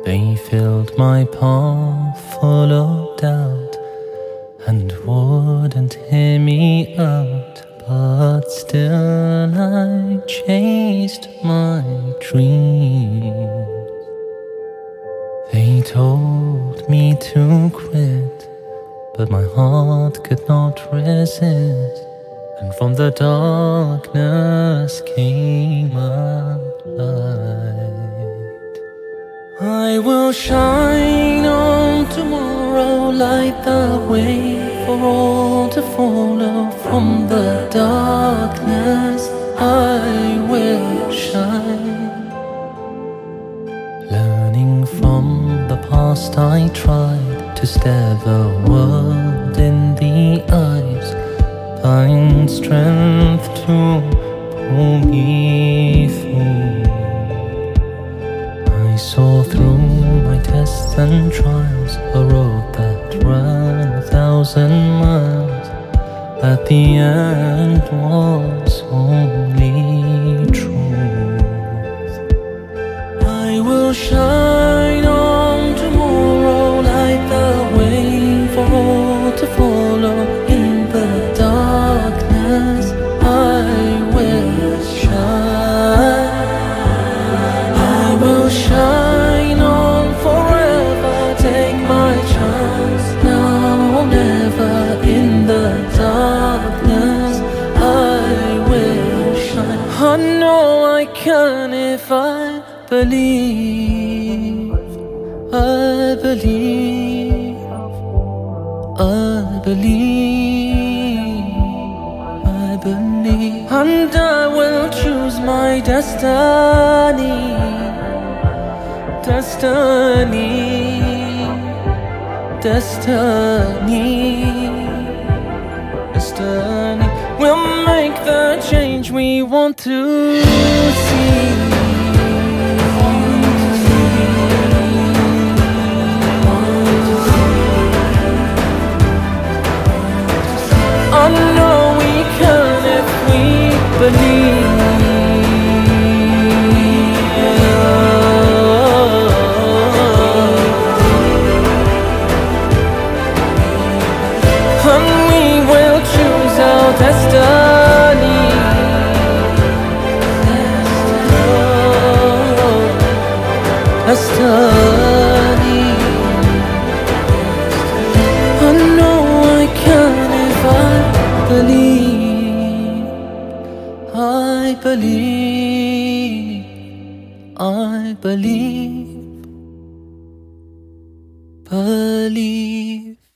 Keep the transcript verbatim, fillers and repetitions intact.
They filled my palm full of doubt and wouldn't hear me out, but still I chased my dreams. They told me to quit, but my heart could not resist, and from the darkness came a light. I will shine on tomorrow, light the way for all to follow. From the darkness I will shine. Learning from the past, I tried to stare the world in the eyes, find strength to pull me through. I saw through my tests and trials, a road that ran a thousand miles. At the end was only truth. I will shine on tomorrow, light the way for all to follow. In the darkness I will shine. I will shine on forever, take my chance now or never. In the darkness I will shine. I know I can if I believe. I believe. I believe. I believe. And I will choose my destiny. Destiny. Destiny. Destiny. We'll make the change we want to see. I know we can if we believe. And we will choose our destiny. Destiny. I know I can if I believe. I believe. I believe. Believe.